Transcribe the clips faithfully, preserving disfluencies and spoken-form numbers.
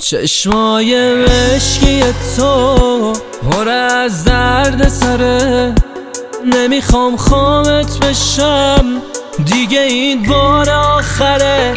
چشمای مشکی تو پر از درد سره، نمیخوام خامت بشم دیگه، این بار آخره.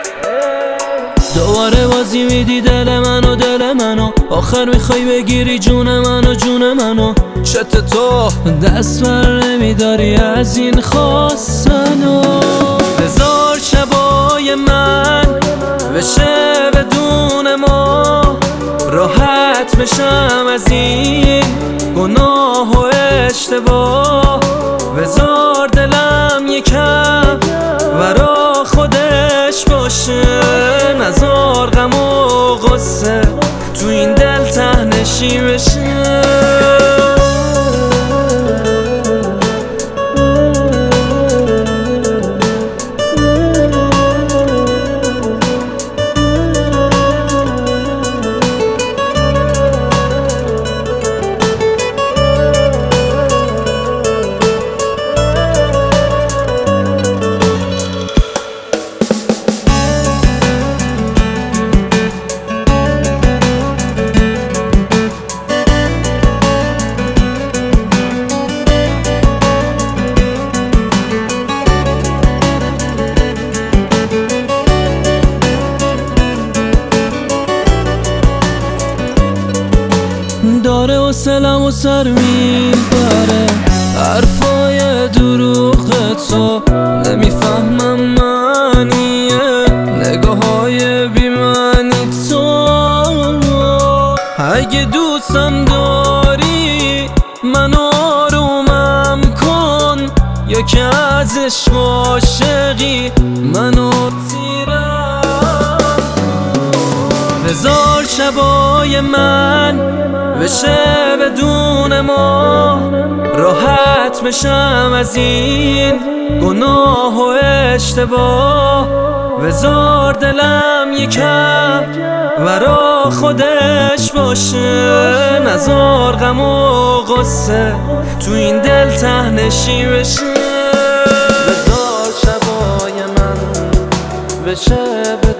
دوباره بازی میدی دل منو دل منو، آخر میخوای بگیری جون منو جون منو. چت تو دست بر نمیداری از این خواستنو. هزار شبای من بشه بدون ما، راحت بشم از این گناه و اشتباه. بذار دلم یکم برا خودش باشه، نذار غم و غصه تو این دل ته‌نشین بشه. داره و سلم و سر میبره حرفای دروغ تو، نمیفهمم معنیه نگاه های بیمعنی تو. اگه دوستم داری منو آرومم کن، یا که از عشق عاشقی منو تیرم. بذار شبای من بشه بدون ما، راحت بشم از این گناه و اشتباه. بذار دلم یکم برا خودش باشه، نذار غم و غصه تو این دل ته‌نشین بشه. بذار شبای من بشه